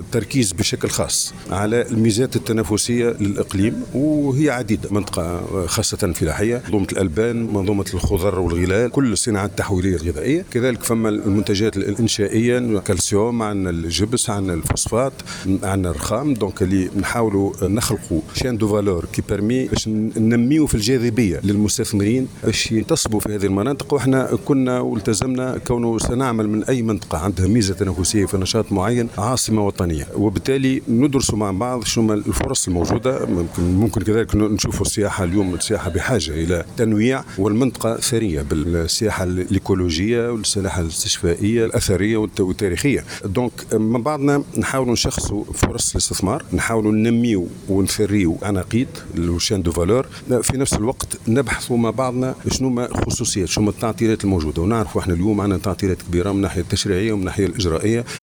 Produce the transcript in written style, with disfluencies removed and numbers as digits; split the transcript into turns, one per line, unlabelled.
تركيز بشكل خاص على الميزات التنافسية للإقليم، وهي عديدة. منطقة خاصة فلاحية، منظومة الألبان، منظومة الخضر والغلال، كل الصناعات التحويلية الغذائية. كذلك فما المنتجات الإنشائية، الكالسيوم، عندنا الجبس، عندنا الفوسفات، عندنا الرخام. دونك اللي نحاولوا نخلقوا شين دو فالور كي بيرمي باش ننميو في الجاذبية للمستثمرين باش ينتصبوا في هذه المناطق. وإحنا كنا والتزمنا كونه سنعمل من أي منطقة عندها ميزة تنافسية في نشاط معين عاصمة وطنية، وبالتالي ندرسوا مع بعض شنو الفرص الموجودة. ممكن كذلك نشوفوا السياحة اليوم، السياحة بحاجة إلى تنويع، والمنطقة ثرية بالسياحة الإيكولوجية والسياحة الاستشفائية الأثرية والتاريخية. دونك من بعضنا نحاولوا نشخصوا فرص الاستثمار، نحاولوا ننميو ونثريو عناقيد الشين دو فالور، في نفس الوقت نبحثوا مع بعضنا شنو ما خصوصيات، شنو ما التعطيلات الموجودة. ونعرفوا احنا اليوم عندنا تعطيلات كبيرة من الناحية التشريعية ومن الناحية الإجرائية